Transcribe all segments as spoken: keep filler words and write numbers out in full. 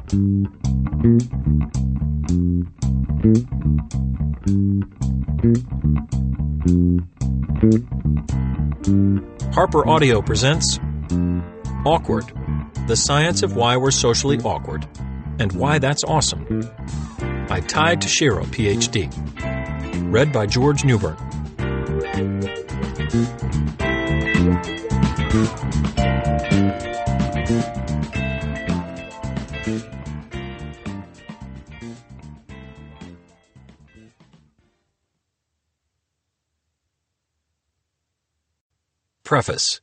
Harper Audio presents Awkward, the Science of Why We're Socially Awkward, and Why That's Awesome, by Ty Tashiro, P H D. Read by George Newbern. Preface.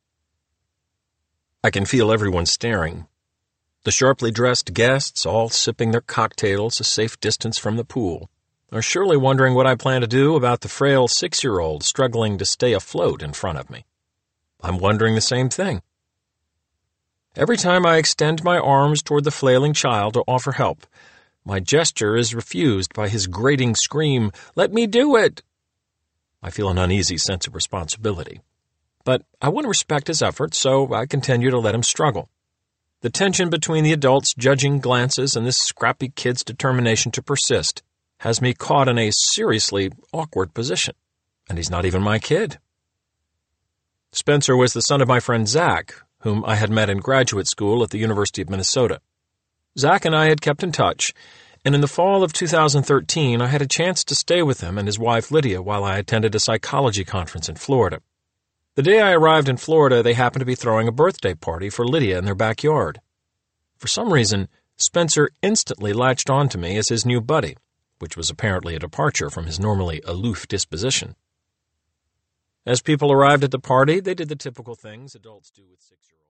I can feel everyone staring. The sharply dressed guests, all sipping their cocktails a safe distance from the pool, are surely wondering what I plan to do about the frail six-year-old struggling to stay afloat in front of me. I'm wondering the same thing. Every time I extend my arms toward the flailing child to offer help, my gesture is refused by his grating scream, "Let me do it!" I feel an uneasy sense of responsibility. But I want to respect his efforts, so I continue to let him struggle. The tension between the adults' judging glances and this scrappy kid's determination to persist has me caught in a seriously awkward position. And he's not even my kid. Spencer was the son of my friend Zach, whom I had met in graduate school at the University of Minnesota. Zach and I had kept in touch, and in the fall of two thousand thirteen I had a chance to stay with him and his wife Lydia while I attended a psychology conference in Florida. The day I arrived in Florida, they happened to be throwing a birthday party for Lydia in their backyard. For some reason, Spencer instantly latched on to me as his new buddy, which was apparently a departure from his normally aloof disposition. As people arrived at the party, they did the typical things adults do with six-year-olds.